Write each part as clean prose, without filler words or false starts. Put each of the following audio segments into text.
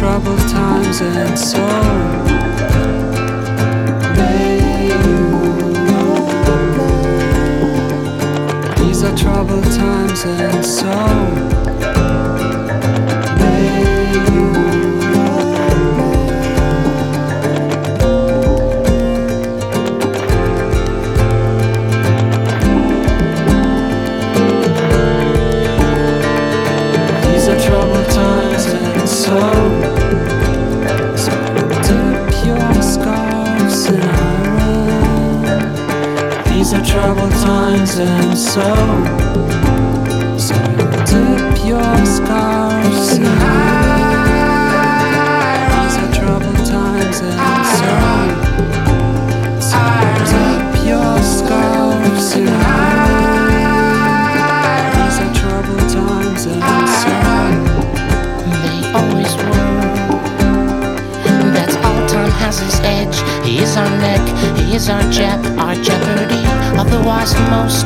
troubled times, and so may you know. These are troubled times, and so may you know. These are troubled times, and so dip your scarves in iron. These are troubled times, and so dip your scarves in iron. These are troubled times, and so dip your scarves in iron. These are troubled times, and so They always were. That's all time has his edge. He is our neck, he is our jeopardy. Otherwise most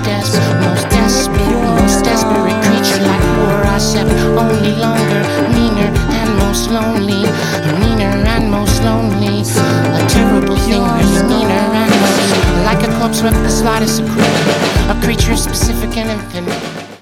desperate creature like war I said, only longer, meaner and most lonely. Meaner and most lonely. A terrible thing, meaner and lonely. Like a corpse with the slightest of a creature specific and infinite.